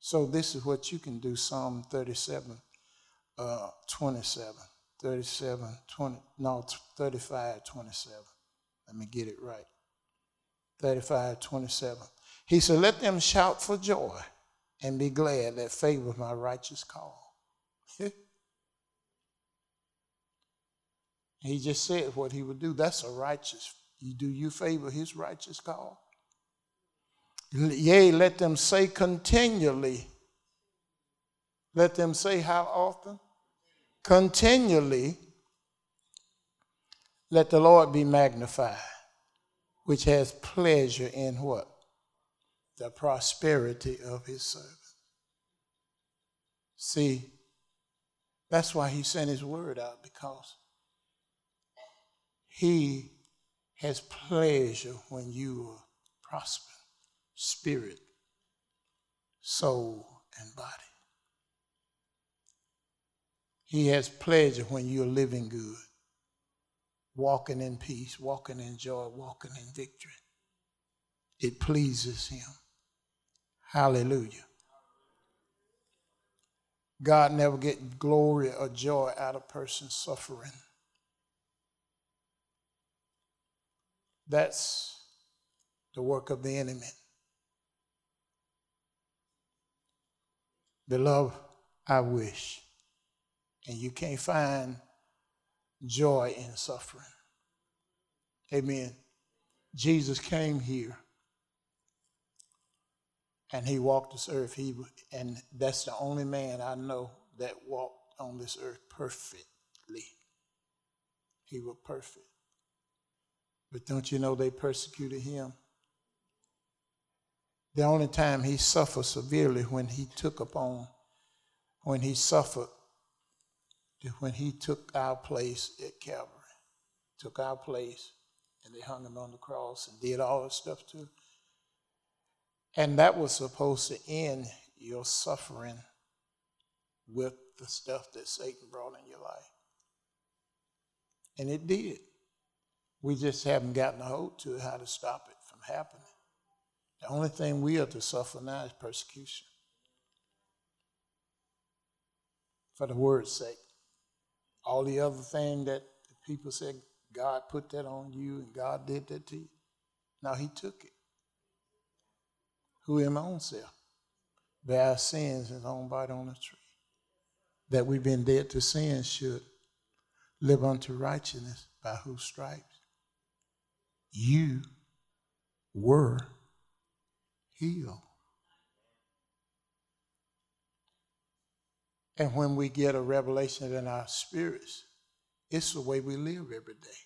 So this is what you can do, Psalm 37, 27. 37, 20, no, 35, 27. Let me get it right. 35, 27. He said, let them shout for joy and be glad that favor my righteous call. He just said what he would do. That's a righteous. Do you favor his righteous call? Yea, let them say continually. Let them say how often? Continually. Let the Lord be magnified, which has pleasure in what? The prosperity of his servant. See, that's why he sent his word out, because he has pleasure when you are prospering, spirit, soul, and body. He has pleasure when you're living good, walking in peace, walking in joy, walking in victory. It pleases him. Hallelujah. God never gets glory or joy out of a person's suffering. That's the work of the enemy. Beloved, I wish, and you can't find joy in suffering. Amen. Jesus came here and he walked this earth. And that's the only man I know that walked on this earth perfectly. He was perfect. But don't you know they persecuted him? The only time he suffered severely when he took our place at Calvary, took our place, and they hung him on the cross and did all this stuff too. And that was supposed to end your suffering with the stuff that Satan brought in your life. And it did. We just haven't gotten a hold to it, how to stop it from happening. The only thing we are to suffer now is persecution. For the word's sake. All the other thing that the people said, God put that on you and God did that to you. Now he took it. Who in my own self? Bear our sins in his own body on the tree. That we've been dead to sin should live unto righteousness, by whose stripes you were healed. And when we get a revelation in our spirits, it's the way we live every day.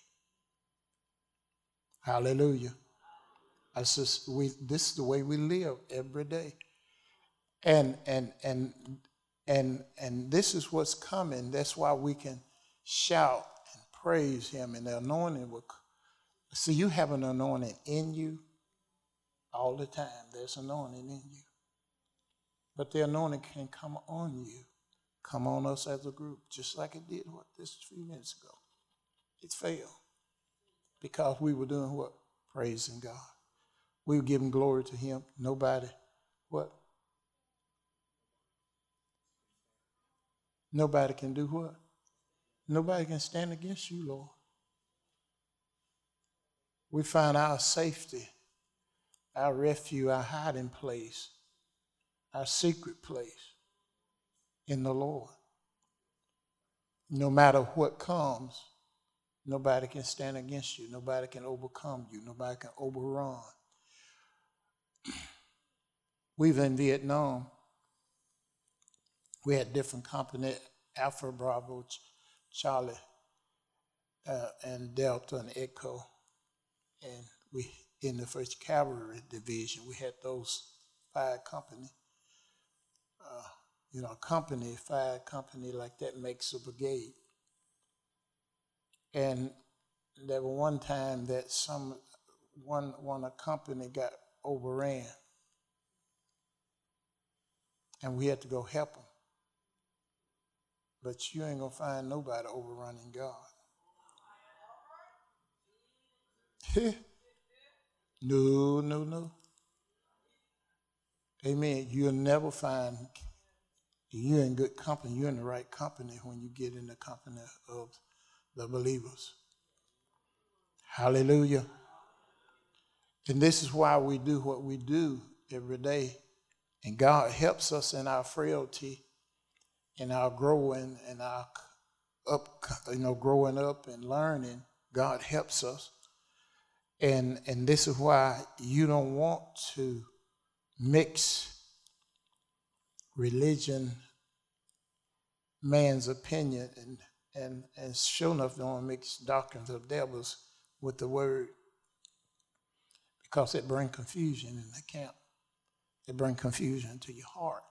Hallelujah. This is the way we live every day. And this is what's coming. That's why we can shout and praise him, and the anointing will. See, you have an anointing in you all the time. There's anointing in you. But the anointing can come on you, come on us as a group, just like it did this a few minutes ago. It failed because we were doing what? Praising God. We were giving glory to him. Nobody, what? Nobody can do what? Nobody can stand against you, Lord. We find our safety, our refuge, our hiding place, our secret place in the Lord. No matter what comes, nobody can stand against you. Nobody can overcome you. Nobody can overrun. We were in Vietnam. We had different companies, Alpha, Bravo, Charlie, and Delta, and Echo. And we, in the 1st Cavalry Division, we had those 5 companies. A 5 company like that makes a brigade. And there was one time that a company got overran. And we had to go help them. But you ain't going to find nobody overrunning God. No. Amen. You'll never find you're in good company. You're in the right company when you get in the company of the believers. Hallelujah. And this is why we do what we do every day. And God helps us in our frailty, in our growing, and our growing up and learning. God helps us. And this is why you don't want to mix religion, man's opinion, and sure enough don't want to mix doctrines of devils with the word, because it brings confusion in the camp. It brings confusion to your heart.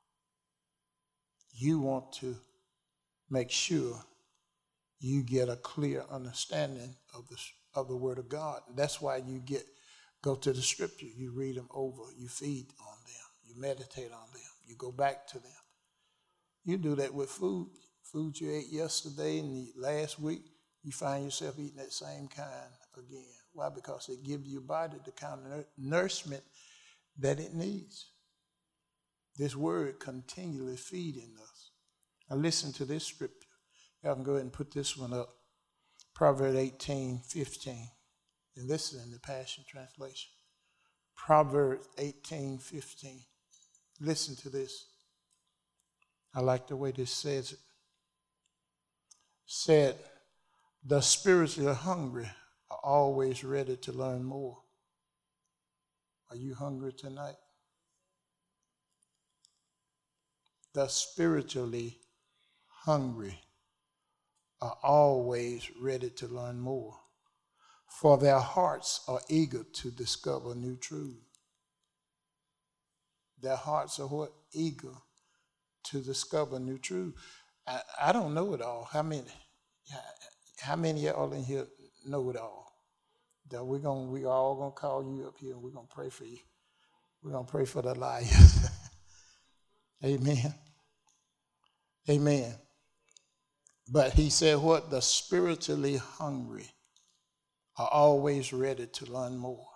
You want to make sure you get a clear understanding of the Word of God. That's why you go to the Scripture. You read them over. You feed on them. You meditate on them. You go back to them. You do that with food. Food you ate yesterday and last week, you find yourself eating that same kind again. Why? Because it gives your body the kind of nourishment that it needs. This word continually feeding us. Now listen to this scripture. Y'all can go ahead and put this one up. Proverbs 18:15. And this is in the Passion Translation. Proverbs 18:15. Listen to this. I like the way this says it. Said, the spiritually hungry are always ready to learn more. Are you hungry tonight? The spiritually hungry are always ready to learn more, for their hearts are eager to discover new truth. Their hearts are what? Eager to discover new truth. I don't know it all. How many of y'all in here know it all? That we all gonna call you up here and we're gonna pray for you. We're gonna pray for the liars. Amen. Amen. But he said what? The spiritually hungry are always ready to learn more,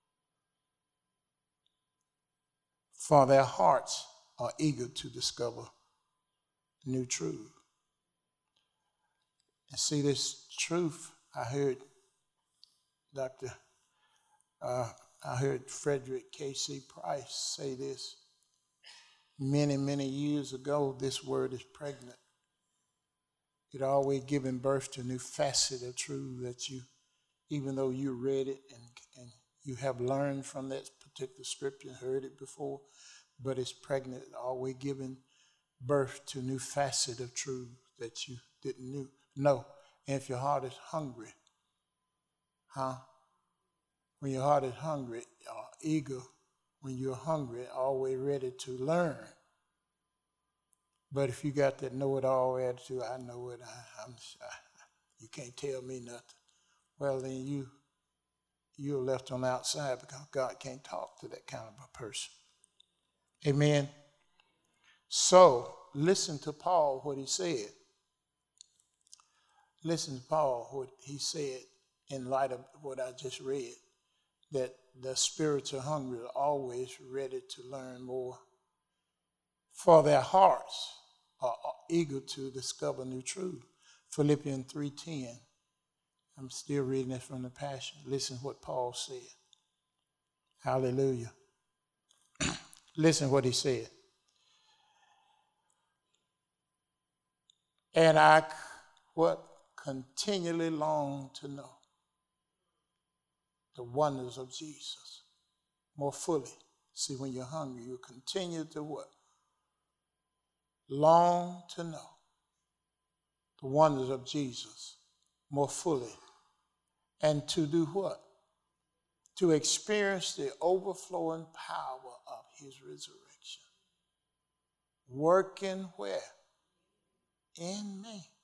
for their hearts are eager to discover new truth. And see, this truth, I heard Frederick K.C. Price say this many, many years ago. This word is pregnant. It always giving birth to a new facet of truth that you, even though you read it and you have learned from that particular scripture, heard it before, but it's pregnant, always giving birth to a new facet of truth that you didn't know. And if your heart is hungry, when your heart is hungry, eager, when you're hungry, always ready to learn. But if you got that know-it-all attitude, I know it, you can't tell me nothing. Well, then you're left on the outside, because God can't talk to that kind of a person. Amen. So listen to Paul, what he said. Listen to Paul, what he said in light of what I just read, that the spiritual hungry are always ready to learn more, for their hearts are eager to discover new truth. Philippians 3:10. I'm still reading it from the Passion. Listen what Paul said. Hallelujah. Listen what he said. And I continually long to know the wonders of Jesus more fully. See, when you're hungry, you continue to what? Long to know the wonders of Jesus more fully. And to do what? To experience the overflowing power of his resurrection. Working where? In me.